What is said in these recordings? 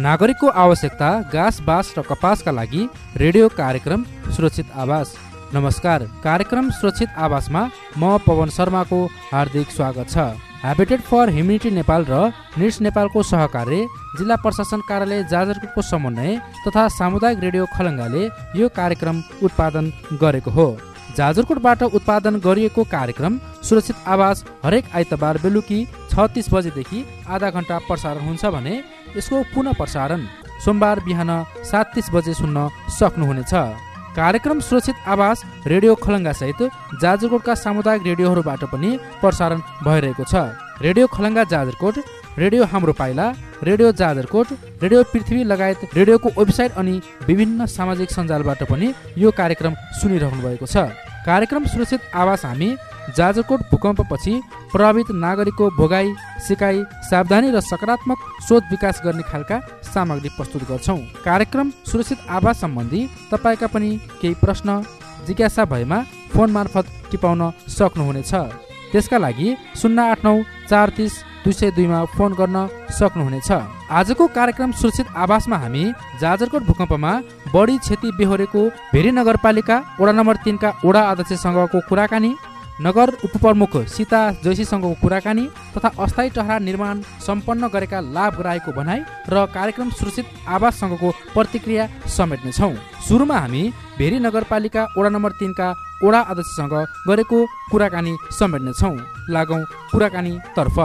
नागरिकको आवश्यकता घाँस बाँस र कपासका लागि रेडियो कार्यक्रम सुरक्षित आवास। नमस्कार, कार्यक्रम सुरक्षित आवासमा म पवन शर्माको हार्दिक स्वागत छ। ह्याबिटेट फर ह्युमेनिटी नेपाल र निड्स नेपालको सहकार्य, जिल्ला प्रशासन कार्यालय जाजरकोटको समन्वय तथा सामुदायिक रेडियो खलङ्गाले यो कार्यक्रम उत्पादन गरेको हो। जाजरकोटबाट उत्पादन गरिएको कार्यक्रम सुरक्षित आवास हरेक आइतबार बेलुकी 36 बजेदेखि आधा घण्टा प्रसारण हुन्छ भने यसको पुनः प्रसारण सोमबार बिहान 7:30 बजे सुन्न सक्नुहुनेछ। कार्यक्रम सुरक्षित आवास रेडियो खलङ्गा सहित जाजरकोटका सामुदायिक रेडियोहरूबाट पनि प्रसारण भइरहेको छ। रेडियो खलङ्गा जाजरकोट, रेडियो हाम्रो पाइला, रेडियो जाजरकोट, रेडियो पृथ्वी लगायत रेडियोको वेबसाइट अनि विभिन्न सामाजिक सञ्जालबाट पनि यो कार्यक्रम सुनिरहनु भएको छ। कार्यक्रम सुरक्षित आवास हामी जाजरकोट भूकम्पपछि प्रभावित नागरिकको भोगाई, सिकाइ, सावधानी र सकारात्मक सोच विकास गर्ने खालका सामग्री प्रस्तुत गर्छौँ। कार्यक्रम सुरक्षित आवास सम्बन्धी तपाईँका पनि केही प्रश्न जिज्ञासा भएमा फोन मार्फत टिपाउन सक्नुहुनेछ। त्यसका लागि 089 430 202 फोन गर्न सक्नुहुनेछ। आजको कार्यक्रम सुरक्षित आवासमा हामी जाजरकोट भूकम्पमा बढी क्षति बेहोरेको भेरी नगरपालिका वडा नम्बर 3 का वडा अध्यक्षसँगको कुराकानी, नगर उपप्रमुख सीता जोशीसँगको कुराकानी तथा अस्थायी टहरा निर्माण सम्पन्न गरेका लाभग्राहीको भनाई र कार्यक्रम सुरक्षित आवाससँगको प्रतिक्रिया समेट्नेछौँ। सुरुमा हामी भेरी नगरपालिका वडा नम्बर 3 का वडा अध्यक्षसँग गरेको कुराकानी समेट्नेछौँ। लागौँ कुराकानी तर्फ।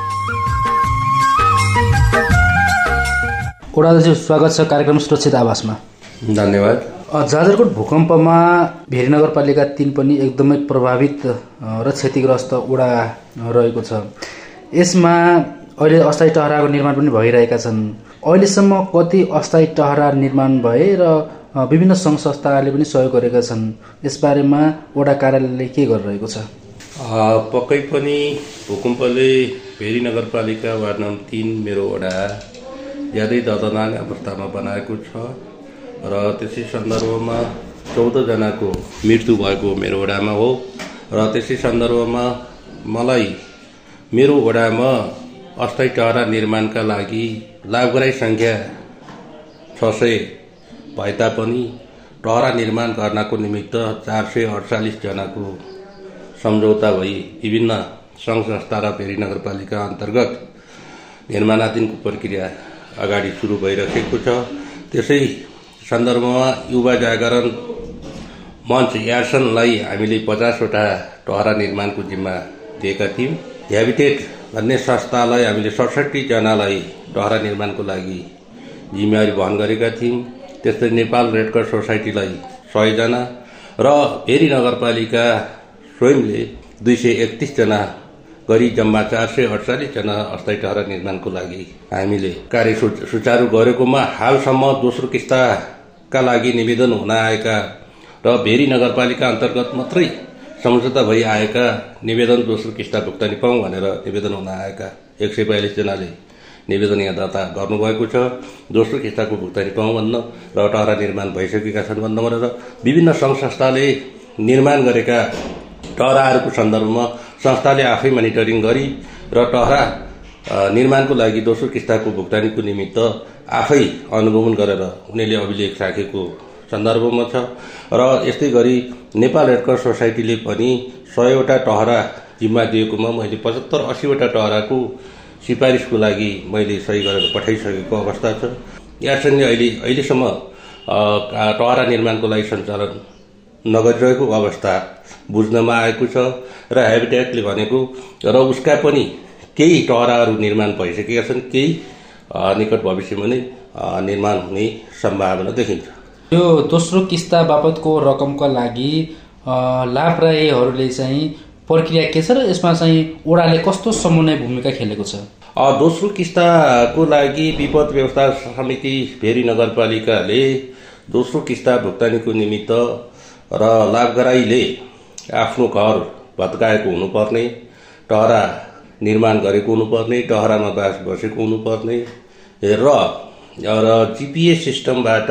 वडा अध्यक्ष, स्वागत छ कार्यक्रम सुरक्षित आवासमा। धन्यवाद। जाजरकोट भूकम्पमा भेरी नगरपालिका 3 पनि एकदमै प्रभावित र क्षतिग्रस्त वडा रहेको छ। यसमा अहिले अस्थायी टहराको निर्माण पनि भइरहेका छन्। अहिलेसम्म कति अस्थायी टहरा निर्माण भए र विभिन्न सङ्घ संस्थाहरूले पनि सहयोग गरेका छन्, यसबारेमा वडा कार्यालयले के गरिरहेको छ? पक्कै पनि भूकम्पले भेरी नगरपालिका वार्ड नम्बर 3 मेरो वडा ज्यादै दर्दनाक अवस्थामा बनाएको छ र त्यसै सन्दर्भमा 14 जनाको मृत्यु भएको मेरो वडामा हो र त्यसै सन्दर्भमा मलाई मेरो वडामा अस्थायी टहरा निर्माणका लागि लाभग्राही सङ्ख्या 600 भए तापनि टहरा निर्माण गर्नको निमित्त 448 जनाको सम्झौता भई विभिन्न सङ्घ संस्था र भेरी नगरपालिका अन्तर्गत निर्माणाधीनको प्रक्रिया अगाडि सुरु भइरहेको छ। त्यसै सन्दर्भमा युवा जागरण मञ्च यार्सनलाई हामीले 50 वटा टहरा निर्माणको जिम्मा दिएका थियौँ। ह्याबिटेट भन्ने संस्थालाई हामीले 67 जनालाई टहरा निर्माणको लागि जिम्मेवारी वहन गरेका थियौँ। त्यस्तै नेपाल रेड क्रस सोसाइटीलाई 100 जना र भेरी नगरपालिका स्वयंले 231 जना गरी जम्मा 448 जना अस्थायी टहरा निर्माणको लागि हामीले कार्य सुचारू गरेकोमा हालसम्म दोस्रो किस्ताका लागि निवेदन हुन आएका र भेरी नगरपालिका अन्तर्गत मात्रै सम्झौता भई आएका निवेदन दोस्रो किस्ता भुक्तानी पाउँ भनेर निवेदन हुन आएका 142 जनाले निवेदन यहाँ दर्ता गर्नुभएको छ। दोस्रो किस्ताको भुक्तानी पाउँ भन्न र टहरा निर्माण भइसकेका छन् भन्न भनेर विभिन्न सङ्घ संस्थाले निर्माण गरेका टहराहरूको सन्दर्भमा संस्थाले आफै मोनिटरिङ गरी र टहरा निर्माणको लागि दोस्रो किस्ताको भुक्तानीको निमित्त आफै अनुगमन गरेर उनीहरूले अभिलेख राखेको सन्दर्भमा छ र यस्तै गरी नेपाल रेड क्रस सोसाइटीले पनि 100 वटा टहरा जिम्मा दिएकोमा मैले 75-80 वटा टहराको सिफारिसको लागि मैले सही गरेर पठाइसकेको अवस्था छ। यार्सनले अहिलेसम्म टहरा निर्माणको लागि सञ्चालन नगरिरहेको अवस्था बुझ्नमा आएको छ र ह्याबिटेटले भनेको र उसका पनि केही टहराहरू निर्माण भइसकेका छन्, केही निकट भविष्यमा नै निर्माण हुने सम्भावना देखिन्छ। यो दोस्रो किस्ता बापतको रकमका लागि लाभग्राहीहरूले चाहिँ प्रक्रिया के छ र यसमा चाहिँ वडाले कस्तो समन्वय भूमिका खेलेको छ? दोस्रो किस्ताको लागि विपद व्यवस्था समिति भेरी नगरपालिकाले दोस्रो किस्ता भुक्तानीको निमित्त र लाभग्राहीले आफ्नो घर भत्काएको हुनुपर्ने, टहरा निर्माण गरेको हुनुपर्ने, टहरामा बास बसेको हुनुपर्ने र जीपीएस सिस्टमबाट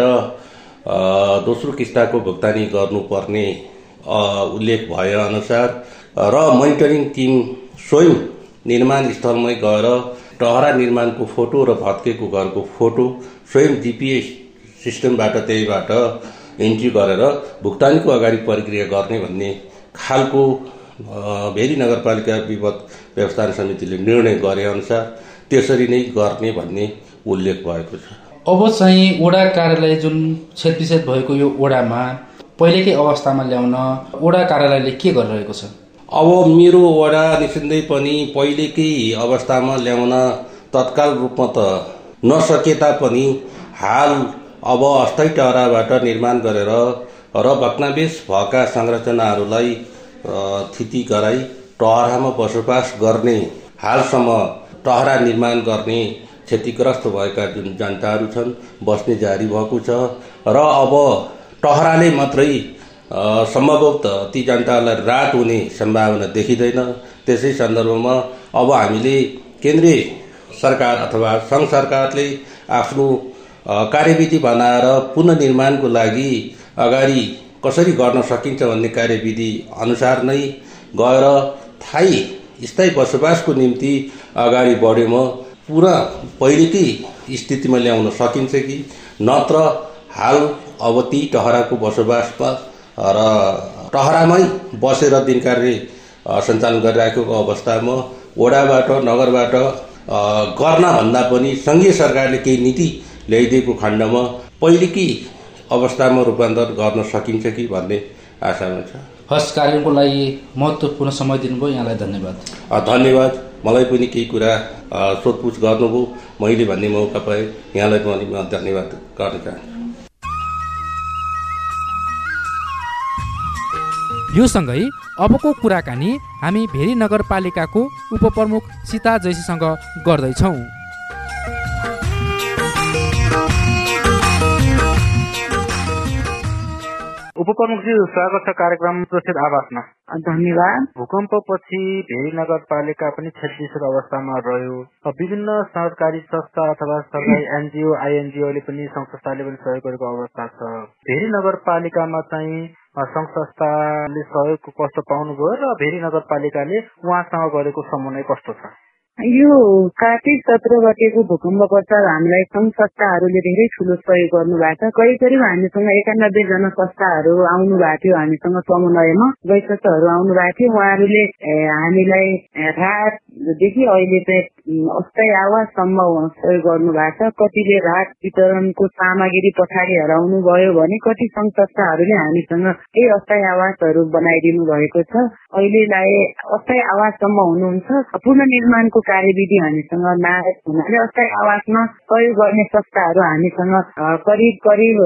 दोस्रो किस्ताको भुक्तानी गर्नुपर्ने उल्लेख भए अनुसार र मोनिटरिङ टिम स्वयं निर्माण स्थलमै गएर टहरा निर्माणको फोटो र भत्केको घरको फोटो स्वयं जीपीएस सिस्टमबाट त्यहीबाट एन्ट्री गरेर भुक्तानीको अगाडि प्रक्रिया गर्ने भन्ने खालको भेरी नगरपालिका विपद व्यवस्थापन समितिले निर्णय गरे अनुसार त्यसरी नै गर्ने भन्ने उल्लेख भएको छ। अब चाहिँ वडा कार्यालय जुन क्षतिक्षत भएको यो वडामा पहिलेकै अवस्थामा ल्याउन वडा कार्यालयले के गरिरहेको छ? अब मेरो वडा निश्चिन्तै पनि पहिलेकै अवस्थामा ल्याउन तत्काल रूपमा त नसके तापनि हाल अब अस्थायी टहराबाट निर्माण गरेर र भग्नावेश भएका संरचनाहरूलाई स्थिति गराई टहरामा बसोबास गर्ने हालसम्म टहरा निर्माण गर्ने क्षतिग्रस्त भएका जुन जनताहरू छन् बस्ने जारी भएको छ र अब टहराले मात्रै सम्भवतः ती जनतालाई राहत हुने सम्भावना देखिँदैन। त्यसै सन्दर्भमा अब हामीले केन्द्रीय सरकार अथवा संघ सरकारले आफ्नो कार्यविधि बनाएर पुनर्निर्माणको लागि अगाडि कसरी गर्न सकिन्छ भन्ने कार्यविधि अनुसार नै गएर स्थायी बसोबासको निम्ति अगाडि बढ्योमा पुरा पहिलेकै स्थितिमा ल्याउन सकिन्छ कि नत्र हाल अब ती टहराको बसोबासमा र टहरामै बसेर दिन कार्य सञ्चालन गरिरहेको अवस्थामा वडाबाट नगरबाट गर्न भन्दा पनि सङ्घीय सरकारले केही नीति ल्याइदिएको खण्डमा पहिलेकै अवस्थामा रूपान्तरण गर्न सकिन्छ कि भन्ने आशामा छ। हस्, कार्यक्रमको लागि महत्त्वपूर्ण समय दिनुभयो, यहाँलाई धन्यवाद। धन्यवाद। मलाई पनि केही कुरा सोधपुछ गर्नुभयो, मैले भन्ने मौका पाएँ, यहाँलाई पनि म धन्यवाद गर्न चाहन्छु। यो सँगै अबको कुराकानी हामी भेरी नगरपालिकाको उपप्रमुख सीता जैसीसँग गर्दैछौँ। उपप्रमुखजी, स्वागत छ कार्यक्रम सुरक्षित आवासमा। धन्यवाद। भूकम्पपछि भेरी नगरपालिका पनि क्षतिग्रस्त अवस्थामा रह्यो। विभिन्न सरकारी संस्था अथवा सरकारी एनजिओ आइएनजिओले पनि सङ्घ संस्थाले पनि सहयोग गरेको अवस्था छ। भेरी नगरपालिकामा चाहिँ सङ्घ संस्थाले सहयोग कस्तो पाउनुभयो र भेरी नगरपालिकाले उहाँसँग गरेको समन्वय कस्तो छ? यो कार्तिक 17 गतेको भूकम्प पश्चात हामीलाई सङ्घ संस्थाहरूले धेरै ठुलो सहयोग गर्नु भएको छ। करिब हामीसँग 91 जना संस्थाहरू आउनु भएको थियो, हामीसँग समन्वयमा वैशिष्टहरू आउनु भएको थियो। उहाँहरूले हामीलाई राहतदेखि अहिले चाहिँ अस्थायी आवाससम्म सहयोग गर्नु भएको छ। कतिले राहत वितरणको सामग्री पछाडि हराउनु भयो भने कति सङ्घ संस्थाहरूले हामीसँग केही अस्थायी आवासहरू बनाइदिनु भएको छ। अहिलेलाई अस्थायी आवाससम्म हुनुहुन्छ। पुनर्निर्माणको कार्यविधि हामीसँग नआएको हुनाले अस्थायी आवासमा सहयोग गर्ने संस्थाहरू हामीसँग करिब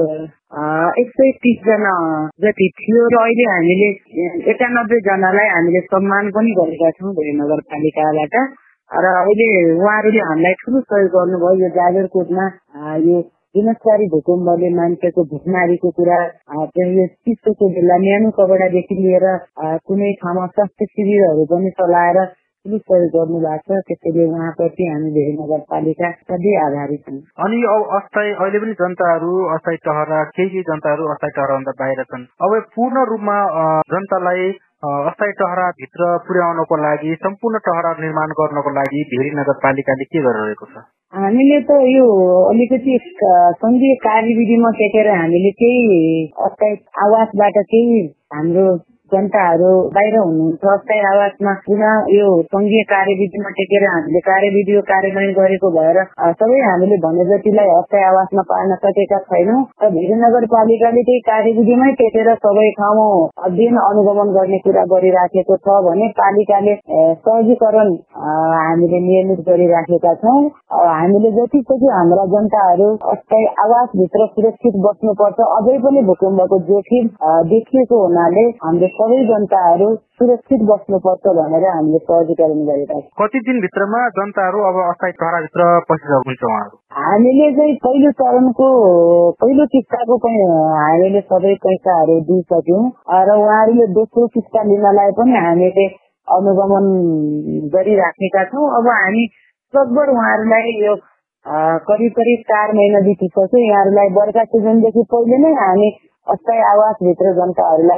130 जना जति थियो र अहिले हामीले 91 जनालाई हामीले सम्मान पनि गरेका छौँ भेरी नगरपालिकाबाट। र अहिले उहाँहरूले हामीलाई ठुलो सहयोग गर्नुभयो। यो जाजरकोटमा यो विनाशकारी भूकम्पले मान्छेको भुकमारीको कुरा यो चिसोको बेला न्यानो कपडादेखि लिएर कुनै ठाउँमा स्वास्थ्य शिविरहरू पनि चलाएर ठुलो सहयोग गर्नु भएको छ। त्यसैले उहाँप्रति हामी भेरी नगरपालिका सधैँ आभारी छौँ। अनि अब अस्थायी अहिले पनि जनताहरू अस्थायी टहरा केही जनताहरू अस्थायी टहराभन्दा बाहिर छन्। अब पूर्ण रूपमा जनतालाई अस्थायी टहराभित्र पुर्याउनको लागि सम्पूर्ण टहरा निर्माण गर्नको लागि भेरी नगरपालिकाले के गरिरहेको छ? हामीले त यो अलिकति सङ्घीय कार्यविधिमा टेकेर हामीले केही अस्थायी आवासबाट केही हाम्रो जनताहरू बाहिर हुनुहुन्छ। अस्थायी आवासमा पुनः यो सङ्घीय कार्यविधिमा टेकेर हामीले कार्यविधिको कार्यान्वयन गरेको भएर सबै हामीले भने जतिलाई अस्थायी आवासमा पार्न सकेका छैनौँ। र भेरी नगरपालिकाले त्यही कार्यविधिमै टेकेर सबै ठाउँमा अध्ययन अनुगमन गर्ने कुरा गरिराखेको छ भने पालिकाले सहजीकरण हामीले नियमित गरिराखेका छौँ। हामीले जति सक्यो हाम्रा जनताहरू अस्थायी आवासभित्र सुरक्षित बस्नुपर्छ। अझै पनि भूकम्पको जोखिम देखिएको हुनाले हामीले सबै जनताहरू सुरक्षित बस्नुपर्छ भनेर हामीले सहजीकरण गरेका छौँ। कति दिनभित्रमा जनताहरू अब अस्थायी टहराभित्र पसिसक्नुहुन्छ उहाँहरू? हामीले चाहिँ पहिलो चरणको पहिलो किस्ताको पनि हामीले सबै पैसाहरू दिइसक्यौँ र उहाँहरूले दोस्रो किस्ता लिनलाई पनि हामीले अनुगमन गरिराखेका छौँ। अब हामी लगभग उहाँहरूलाई यो करिब 4 महिना बितिसक्यो। यहाँहरूलाई बर्खा सिजनदेखि पहिले नै हामी अस्थायी आवासभित्र जनताहरूलाई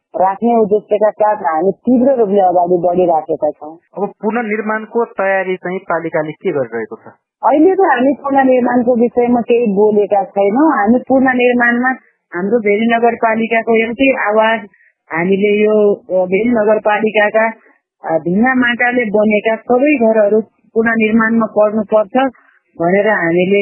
राख्ने उद्देश्यका साथ हामी तीव्र रूपले अगाडि बढिराखेका छौँ। अब पुनर्निर्माणको तयारी चाहिँ पालिकाले के गरिरहेको छ? अहिले त हामी पुनर्निर्माणको विषयमा केही बोलेका छैनौँ। हामी पुनर्निर्माणमा हाम्रो भेरी नगरपालिकाको एउटै आवाज, हामीले यो भेरी नगरपालिकाका ढुङ्गा माटाले बनेका सबै घरहरू पुनर्निर्माणमा पर्नुपर्छ भनेर हामीले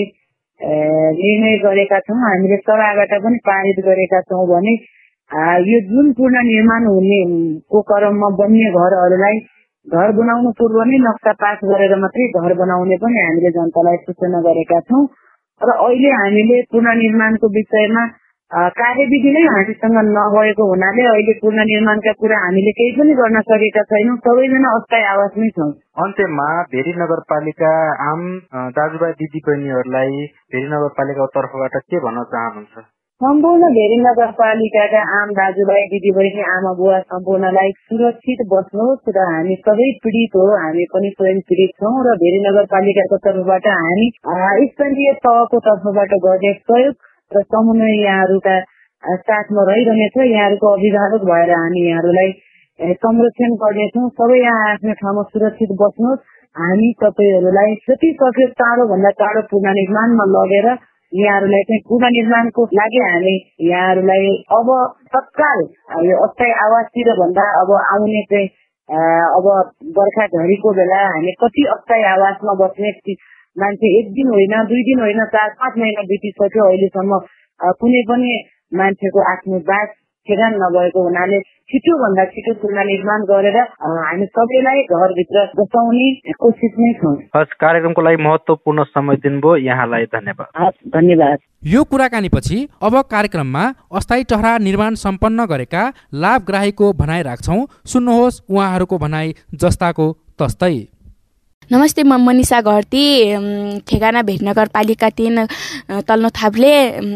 निर्णय गरेका छौँ। हामीले सभाबाट पनि पारित गरेका छौँ भने यो जुन पुनर्निर्माण हुने को क्रममा बन्ने घरहरूलाई घर बनाउनु पूर्व नै नक्सा पास गरेर मात्रै घर बनाउने पनि हामीले जनतालाई सूचना गरेका छौँ। र अहिले हामीले पुनर्निर्माणको विषयमा कार्यविधि नै हामीसँग नभएको हुनाले अहिले पुनर्निर्माणका कुरा हामीले केही पनि गर्न सकेका छैनौँ। सबैजना अस्थायी आवासमै छौँ। अन्त्यमा भेरी नगरपालिका आम दाजुभाइ दिदीबहिनीहरूलाई भेरी नगरपालिकाको तर्फबाट के भन्न चाहनुहुन्छ? सम्पूर्ण भेरी नगरपालिकाका आम दाजुभाइ दिदीबहिनी आमा बुवा सम्पूर्णलाई सुरक्षित बस्नुहोस् र हामी सबै पीडित हो, हामी पनि स्वयं पीडित छौँ र भेरी नगरपालिकाको तर्फबाट हामी स्थानीय तहको तर्फबाट गर्ने सहयोग र समन्वय यहाँहरूका साथमा रहिरहनेछ। यहाँहरूको अभिभावक भएर हामी यहाँहरूलाई संरक्षण गर्नेछौँ। सबै यहाँ आफ्नो ठाउँमा सुरक्षित बस्नुहोस्। हामी तपाईँहरूलाई जति सक्यो चाँडोभन्दा चाँडो पुनर्निर्माणमा लगेर यहाँहरूलाई चाहिँ पुनर्निर्माणको लागि हामी यहाँहरूलाई अब तत्काल यो अस्थायी आवासतिर भन्दा अब आउने चाहिँ अब बर्खा झरीको बेला हामी कति अस्थायी आवासमा बस्ने मान्छे, एक दिन होइन, 2 दिन होइन, 4-5 महिना बितिसक्यो। अहिलेसम्म कुनै पनि मान्छेको आफ्नो बास ठेगान नभएको हुनाले छिटोभन्दा छिटो पुनर्निर्माण गरेर हामी सबैलाई घरभित्र बसाउने कोसिसमै छौँ। कार्यक्रमको लागि महत्त्वपूर्ण समय दिनुभयो, यहाँलाई धन्यवाद। धन्यवाद। यो कुराकानीपछि अब कार्यक्रममा अस्थायी टहरा निर्माण सम्पन्न गरेका लाभग्राहीको भनाइ राख्छौँ। सुन्नुहोस् उहाँहरूको भनाइ जस्ताको तस्तै। नमस्ते, म मनिषा घरती, ठेगाना भेरी नगरपालिका 3 तल्लो थाप्ले।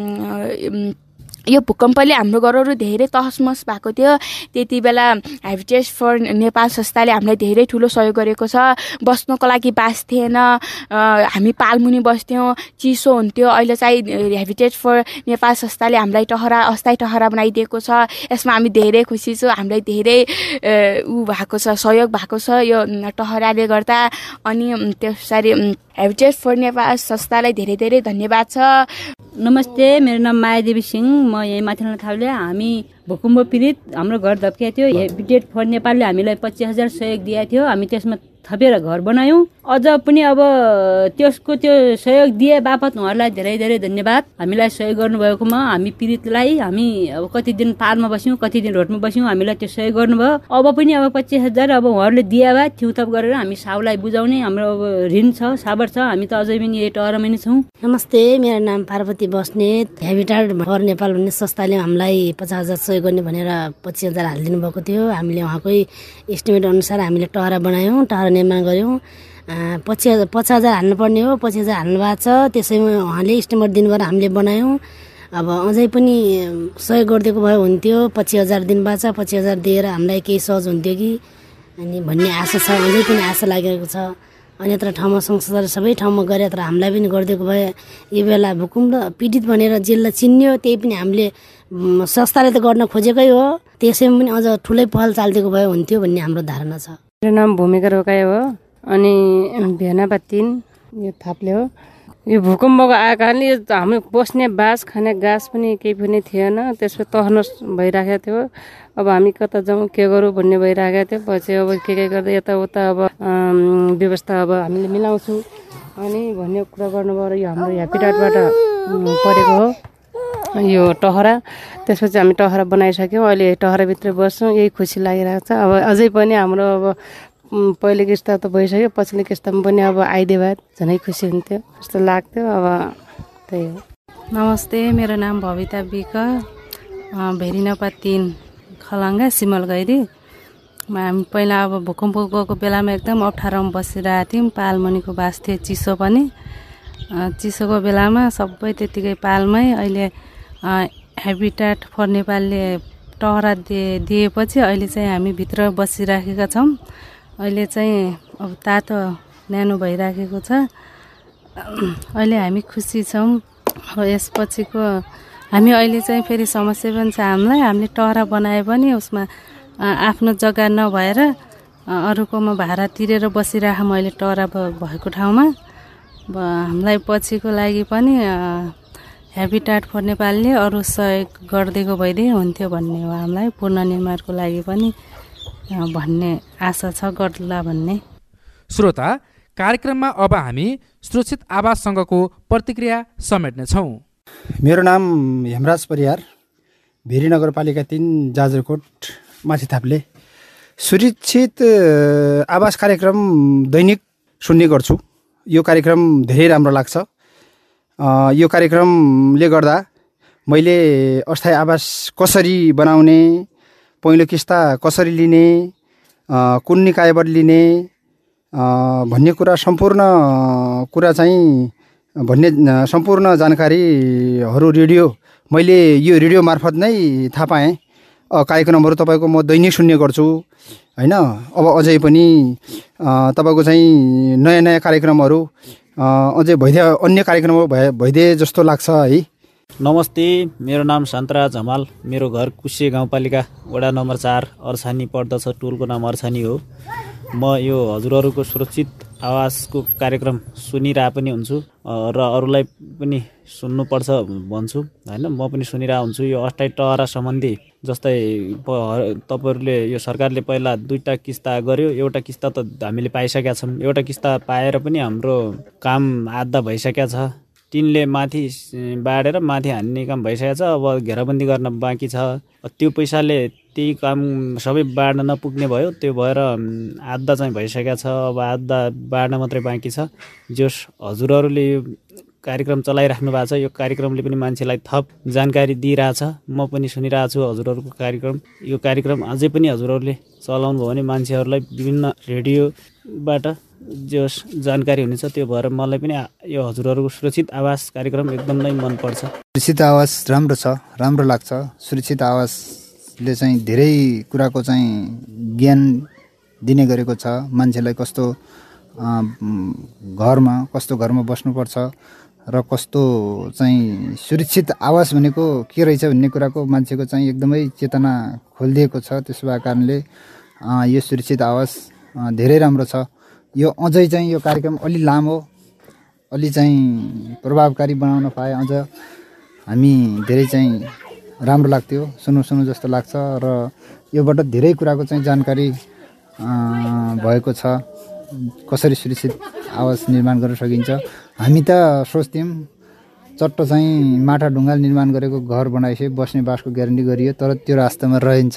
यो भूकम्पले हाम्रो घरहरू धेरै तहसमस भएको थियो। त्यति बेला हेबिटेट फर नेपाल संस्थाले हामीलाई धेरै ठुलो सहयोग गरेको छ। बस्नको लागि बास थिएन, हामी पालमुनि बस्थ्यौँ, चिसो हुन्थ्यो। अहिले चाहिँ हेबिटेट फर नेपाल संस्थाले हामीलाई अस्थायी टहरा बनाइदिएको छ। यसमा हामी धेरै खुसी छौँ। हामीलाई धेरै भएको छ, सहयोग भएको छ यो टहराले गर्दा। अनि त्यसरी हेबिटेट फर नेपाल संस्थालाई धेरै धेरै धन्यवाद छ। नमस्ते, मेरो नाम मायादेवी सिंह, म यही माथिल्लो थाप्ले। हामी भूकम्प पीडित, हाम्रो घर धप्किएको थियो। हेबिटेट फर नेपालले हामीलाई 25,000 सहयोग दिएको थियो। हामी त्यसमा थपेर घर बनायौँ। अझ पनि अब त्यसको त्यो सहयोग दिए बापत उहाँहरूलाई धेरै धेरै धन्यवाद। हामीलाई सहयोग गर्नुभएकोमा हामी पीडितलाई, हामी अब कति दिन पालमा बस्यौँ, कति दिन रोडमा बस्यौँ, हामीलाई त्यो सहयोग गर्नुभयो। अब पनि अब 25,000 अब उहाँहरूले दिए भए थिउथप गरेर हामी साउलाई बुझाउने हाम्रो अब ऋण छ, साबर छ। हामी त अझै पनि यही टहरामा नै छौँ। नमस्ते, मेरो नाम पार्वती बस्नेत। हेबिटेट फर नेपाल भन्ने संस्थाले हामीलाई 50,000 सहयोग गर्ने भनेर 25,000 हालिदिनु भएको थियो। हामीले उहाँकै एस्टिमेट अनुसार हामीले टहरा बनायौँ, टहरा निर्माण गऱ्यौँ। 50,000 हाल्नुपर्ने हो, 25,000 हाल्नु भएको छ। त्यसैमा उहाँले एस्टिमेट दिनुभएर हामीले बनायौँ। अब अझै पनि सहयोग गरिदिएको भए हुन्थ्यो। 25,000 दिनुभएको छ, 25,000 दिएर हामीलाई केही सहज हुन्थ्यो कि अनि भन्ने आशा छ। अझै पनि आशा लागेको छ। अन्यत्र ठाउँमा संस्था सबै ठाउँमा गरे तर हामीलाई पनि गरिदिएको भए यो बेला भूकम्प पीडित भनेर जसलाई चिन्यो त्यही पनि हामीले संस्थाले त गर्न खोजेकै हो। त्यसैमा पनि अझ ठुलै पहल चालिदिएको भए हुन्थ्यो भन्ने हाम्रो धारणा छ। मेरो नाम भूमिका रोकाई हो, अनि भेनापा 3 यो थाप्ले हो। यो भूकम्पको आएको कारणले हाम्रो बस्ने बास खाने घाँस पनि केही पनि थिएन। त्यसमा तहनस भइराखेको थियो। अब हामी कता जाउँ के गरौँ भन्ने भइराखेको थियो। पछि अब के गर्दै यताउता अब व्यवस्था अब हामीले मिलाउँछौँ अनि भन्ने कुरा गर्नुभयो। र यो हाम्रो हेबिटेटबाट परेको हो यो टहरा। त्यसपछि हामी टहरा बनाइसक्यौँ। अहिले टहराभित्र बस्छौँ, यही खुसी लागिरहेको छ। अब अझै पनि हाम्रो अब पहिलो किस्ता त भइसक्यो, पछिल्लो किस्तामा पनि अब आइदिए भए झनै खुसी हुन्थ्यो जस्तो लाग्थ्यो। अब त्यही हो। नमस्ते, मेरो नाम भविता बिक, भेरी नगरपालिका 3 खलङ्गा सिमल गैरी। हामी पहिला अब भूकम्प गएको बेलामा एकदम अप्ठ्यारोमा बसिरहेको थियौँ। पालमुनिको बास थियो, चिसो पनि। चिसोको बेलामा सबै त्यतिकै पालमै। अहिले हेबिटेट फर नेपालले टहरा दिएपछि अहिले चाहिँ हामी भित्र बसिराखेका छौँ। अहिले चाहिँ अब तातो न्यानो भइराखेको छ। अहिले हामी खुसी छौँ। अब यसपछिको हामी अहिले चाहिँ फेरि समस्या पनि छ हामीलाई। हामीले टहरा बनाए पनि उसमा आफ्नो जग्गा नभएर अरूकोमा भाडा तिरेर बसिरहेको अहिले टहरा भएको ठाउँमा। हामीलाई पछिको लागि पनि ह्याबिटाट फर नेपालले अरू सहयोग गरिदिएको भइदिए हुन्थ्यो भन्ने हो। हामीलाई पुनर्निर्माणको लागि पनि भन्ने आशा छ, गर्ला भन्ने। श्रोता, कार्यक्रममा अब हामी सुरक्षित आवाससँगको प्रतिक्रिया समेट्नेछौँ। मेरो नाम हेमराज परियार, भेरी नगरपालिका 3 जाजरकोट माथि थाप्ले। सुरक्षित आवास कार्यक्रम दैनिक सुन्ने गर्छु। यो कार्यक्रम धेरै राम्रो लाग्छ। यो कार्यक्रमले गर्दा मैले अस्थायी आवास कसरी बनाउने, पहिलो किस्ता कसरी लिने, कुन निकायबाट लिने भन्ने कुरा सम्पूर्ण जानकारीहरू मैले यो रेडियो मार्फत नै थाहा पाएँ। कार्यक्रमहरू तपाईँको म दैनिक सुन्ने गर्छु होइन। अब अझै पनि तपाईँको चाहिँ नयाँ नयाँ कार्यक्रमहरू अझै अन्य कार्यक्रमहरू भइदिए जस्तो लाग्छ है। नमस्ते, मेरो नाम शान्तराज हमाल। मेरो घर कुसे गाउँपालिका वडा नम्बर 4 अर्छानी पर्दछ। टोलको नाम अर्छानी हो। म यो हजुरहरूको सुरक्षित आवासको कार्यक्रम सुनिरहेको पनि हुन्छु र अरूलाई पनि सुन्नुपर्छ भन्छु होइन। म पनि सुनिरहेको हुन्छु। यो अस्थायी टहरा सम्बन्धी जस्तै तपाईँहरूले यो सरकारले पहिला 2टा किस्ता गर्यो। एउटा किस्ता त हामीले पाइसकेका छौँ। एउटा किस्ता पाएर पनि हाम्रो काम आधा भइसकेको छ। टिनले माथि बाडेर माथि हान्ने काम भइसकेको छ। अब घेराबन्दी गर्न बाँकी छ। त्यो पैसाले त्यही काम सबै बाड्न नपुग्ने भयो। त्यो भएर आधा चाहिँ भइसकेको छ। अब आधा बाड्न मात्रै बाँकी छ। जस हजुरहरूले यो कार्यक्रम चलाइराख्नु भएको छ। यो कार्यक्रमले पनि मान्छेलाई थप जानकारी दिइरहेछ। म पनि सुनिरहेको छु हजुरहरूको कार्यक्रम। यो कार्यक्रम अझै पनि हजुरहरूले चलाउनु भयो भने मान्छेहरूलाई विभिन्न रेडियोबाट जो जानकारी हुनेछ। त्यो भएर मलाई पनि यो हजुरहरूको सुरक्षित आवास कार्यक्रम एकदमै मनपर्छ। सुरक्षित आवास राम्रो छ, राम्रो लाग्छ। सुरक्षित आवासले चाहिँ धेरै कुराको चाहिँ ज्ञान दिने गरेको छ। मान्छेलाई कस्तो घरमा बस्नुपर्छ र कस्तो चाहिँ सुरक्षित आवास भनेको के रहेछ भन्ने कुराको मान्छेको चाहिँ एकदमै चेतना खोलिदिएको छ। त्यसो भएको कारणले यो सुरक्षित आवास धेरै राम्रो छ। यो अझै चाहिँ यो कार्यक्रम अलि लामो, अलि चाहिँ प्रभावकारी बनाउन पाए अझ हामी धेरै चाहिँ राम्रो लाग्थ्यो। सुनु जस्तो लाग्छ र योबाट धेरै कुराको चाहिँ जानकारी भएको छ। कसरी सुरक्षित आवास निर्माण गर्न सकिन्छ। हामी त सोच्थ्यौँ चट्टो चाहिँ माटा ढुङ्गाल निर्माण गरेको घर बनाइसके बस्ने बासको ग्यारेन्टी गरियो। तर त्यो रास्तामा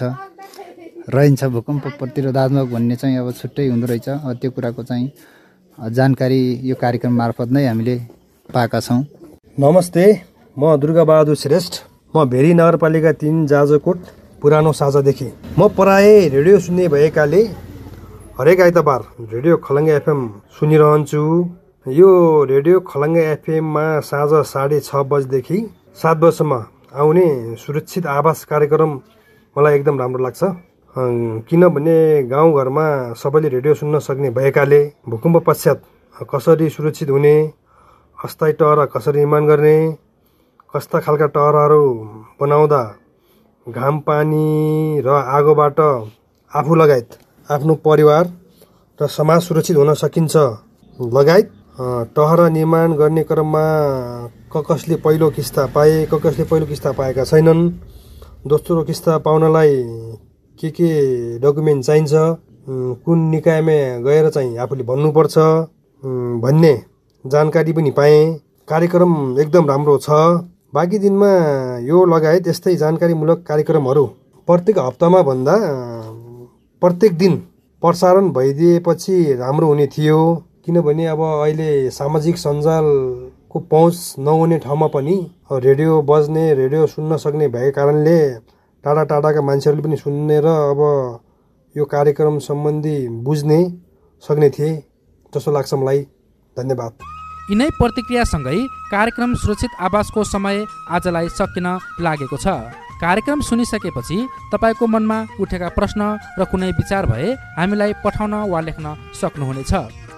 रहन्छ भूकम्प प्रतिरोधात्मक भन्ने चाहिँ अब छुट्टै हुँदो रहेछ। त्यो कुराको चाहिँ जानकारी यो कार्यक्रम मार्फत नै हामीले पाएका छौँ। नमस्ते, म दुर्गाबहादुर श्रेष्ठ। म भेरी नगरपालिका 3 जाजरकोट पुरानो साझादेखि। म प्रायः रेडियो सुन्ने भएकाले हरेक आइतबार रेडियो खलङ्गा एफएम सुनिरहन्छु। यो रेडियो खलङ्गा एफएममा साँझ 6:30 बजेदेखि 7 बजेसम्म आउने सुरक्षित आवास कार्यक्रम मलाई एकदम राम्रो लाग्छ। किनभने गाउँघरमा सबैले रेडियो सुन्न सक्ने भएकाले भूकम्प पश्चात कसरी सुरक्षित हुने, अस्थायी टहरा कसरी निर्माण गर्ने, कस्ता खालका टहराहरू बनाउँदा घाम पानी र आगोबाट आफू लगायत आफ्नो परिवार र समाज सुरक्षित हुन सकिन्छ लगायत टहरा निर्माण गर्ने क्रममा कसले पहिलो किस्ता पाए, कसले पहिलो किस्ता पाएका छैनन्, दोस्रो किस्ता पाउनलाई के डकुमेन्ट चाहिन्छ, कुन निकायमा गएर चाहिँ आफूले भन्नुपर्छ भन्ने जानकारी पनि पाएँ। कार्यक्रम एकदम राम्रो छ। बाँकी दिनमा यो लगायत यस्तै जानकारीमूलक कार्यक्रमहरू प्रत्येक हप्तामा भन्दा प्रत्येक दिन प्रसारण भइदिएपछि राम्रो हुने थियो। किनभने अब अहिले सामाजिक सञ्जालको पहुँच नहुने ठाउँमा पनि रेडियो बज्ने, रेडियो सुन्न सक्ने भएको कारणले टाढाका मान्छेहरूले पनि सुन्ने र अब यो कार्यक्रम सम्बन्धी बुझ्ने सक्ने थिए जस्तो लाग्छ मलाई। धन्यवाद। यिनै प्रतिक्रियासँगै कार्यक्रम सुरक्षित आवासको समय आजलाई सकिन लागेको छ। कार्यक्रम सुनिसकेपछि तपाईँको मनमा उठेका प्रश्न र कुनै विचार भए हामीलाई पठाउन वा लेख्न सक्नुहुनेछ।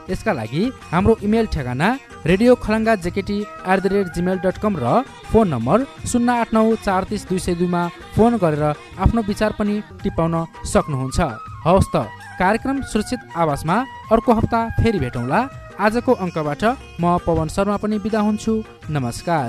यसका लागि हाम्रो इमेल ठेगाना radiokhalangaJKT@gmail.com र फोन नम्बर 08943202 मा फोन गरेर आफ्नो विचार पनि टिपाउन सक्नुहुन्छ। हवस् त, कार्यक्रम सुरक्षित आवासमा अर्को हप्ता फेरि भेटौँला। आजको अङ्कबाट म पवन शर्मा पनि बिदा हुन्छु। नमस्कार।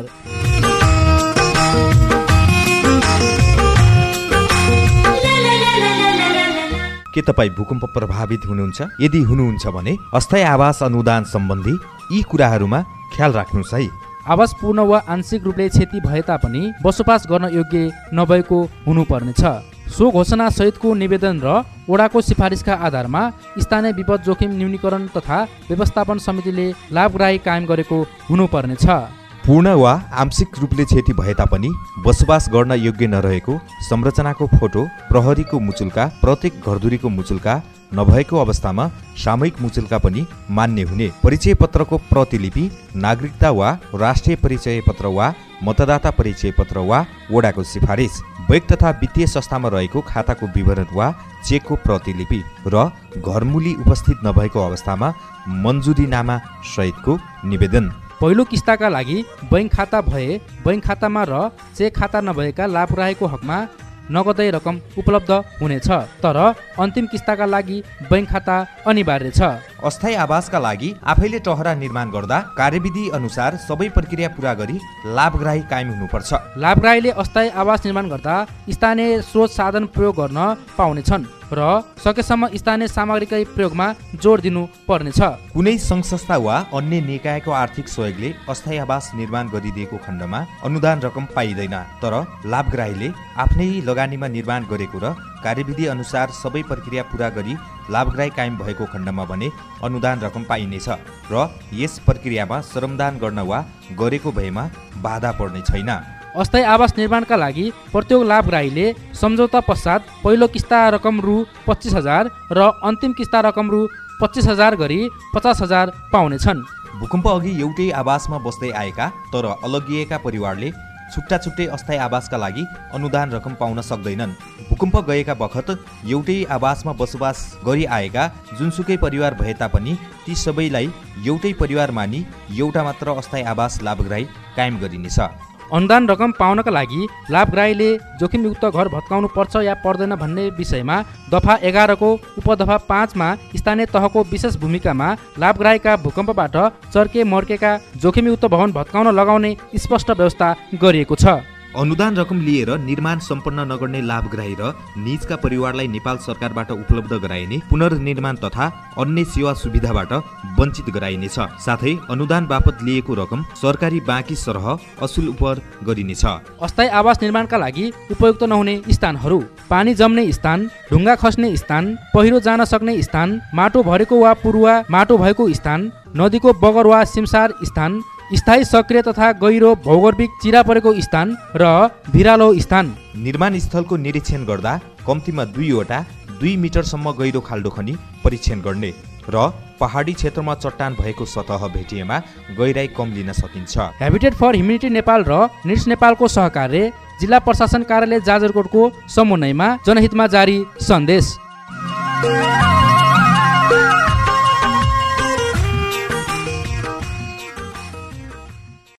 के तपाईँ भूकम्प प्रभावित हुनुहुन्छ? यदि हुनुहुन्छ भने अस्थायी आवास अनुदान सम्बन्धी यी कुराहरूमा ख्याल राख्नुहोस् है। आवास पूर्ण वा आंशिक रूपले क्षति भए तापनि बसोबास गर्न योग्य नभएको हुनुपर्नेछ। सो घोषणा सहितको निवेदन र वडाको सिफारिसका आधारमा स्थानीय विपद जोखिम न्यूनीकरण तथा व्यवस्थापन समितिले लाभग्राही कायम गरेको हुनुपर्नेछ। पूर्ण वा आंशिक रूपले क्षति भए तापनि बसोबास गर्न योग्य नरहेको संरचनाको फोटो, प्रहरीको मुचुल्का, प्रत्येक घरधुरीको मुचुल्का नभएको अवस्थामा सामूहिक मुचुल्का पनि मान्य हुने। परिचय पत्रको प्रतिलिपि, नागरिकता वा राष्ट्रिय परिचय पत्र वा मतदाता परिचय पत्र वा वडाको सिफारिस, बैङ्क तथा वित्तीय संस्थामा रहेको खाताको विवरण वा चेकको प्रतिलिपि र घरमूली उपस्थित नभएको अवस्थामा मन्जुरीनामा सहितको निवेदन। पहिलो किस्ताका लागि बैङ्क खाता भए बैङ्क खातामा र चेक खाता नभएका लाभग्राहीको हकमा नगदै रकम उपलब्ध हुनेछ, तर अन्तिम किस्ताका लागि बैङ्क खाता अनिवार्य छ। अस्थायी आवासका लागि आफैले टहरा निर्माण गर्दा कार्यविधि अनुसार सबै प्रक्रिया पूरा गरी लाभग्राही कायम हुनुपर्छ। लाभग्राहीले अस्थायी आवास निर्माण गर्दा स्थानीय स्रोत साधन प्रयोग गर्न पाउनेछन् र सकेसम्म स्थानीय सामग्रीकै प्रयोगमा जोड दिनु पर्नेछ। कुनै सङ्घ संस्था वा अन्य निकायको आर्थिक सहयोगले अस्थायी आवास निर्माण गरिदिएको खण्डमा अनुदान रकम पाइँदैन, तर लाभग्राहीले आफ्नै लगानीमा निर्माण गरेको र कार्यविधि अनुसार सबै प्रक्रिया पूरा गरी लाभग्राही कायम भएको खण्डमा भने अनुदान रकम पाइनेछ र यस प्रक्रियामा श्रमदान गर्न वा गरेको भएमा बाधा पर्ने छैन। अस्थायी आवास निर्माणका लागि प्रत्येक लाभग्राहीले सम्झौता पश्चात पहिलो किस्ता रकम रु 25,000 र अन्तिम किस्ता रकम रु 25,000 गरी 50,000 पाउनेछन्। भूकम्प अघि एउटै आवासमा बस्दै आएका तर अलगिएका परिवारले छुट्टा छुट्टै अस्थायी आवासका लागि अनुदान रकम पाउन सक्दैनन्। भूकम्प गएका बखत एउटै आवासमा बसोबास गरी आएका जुनसुकै परिवार भए तापनि ती सबैलाई एउटै परिवार मानी एउटा मात्र अस्थायी आवास लाभग्राही कायम गरिनेछ। अनुदान रकम पाउनका लागि लाभग्राहीले जोखिमयुक्त घर भत्काउनु पर्छ या पर्दैन भन्ने विषयमा दफा 11 को उपदफा 5 मा स्थानीय तहको विशेष भूमिकामा लाभग्राहीका भूकम्पबाट चर्के मर्केका जोखिमयुक्त भवन भत्काउन लगाउने स्पष्ट व्यवस्था गरिएको छ। अनुदान रकम लिएर निर्माण सम्पन्न नगर्ने लाभग्राही र निजका परिवारलाई नेपाल सरकारबाट उपलब्ध गराइने पुनर्निर्माण तथा अन्य सेवा सुविधाबाट वञ्चित गराइनेछ। साथै अनुदान बापत लिएको रकम सरकारी बाँकी सरह असुल उप गरिनेछ। अस्थायी आवास निर्माणका लागि उपयुक्त नहुने स्थानहरू: पानी जम्ने स्थान, ढुङ्गा खस्ने स्थान, पहिरो जान सक्ने स्थान, माटो भरेको वा पुरुवा माटो भएको स्थान, नदीको बगर वा सिमसार स्थान, स्थायी सक्रिय तथा गहिरो भौगोलिक चिरा परेको स्थान र भिरालो स्थान। निर्माण स्थलको निरीक्षण गर्दा कम्तीमा 2 वटा 2 मिटरसम्म गहिरो खाल्डो खनी परीक्षण गर्ने र पहाडी क्षेत्रमा चट्टान भएको सतह भेटिएमा गहिराई कम लिन सकिन्छ। ह्याबिटेट फर ह्युमेनिटी नेपाल र निड्स नेपालको सहकार्य जिल्ला प्रशासन कार्यालय जाजरकोटको समन्वयमा जनहितमा जारी सन्देश।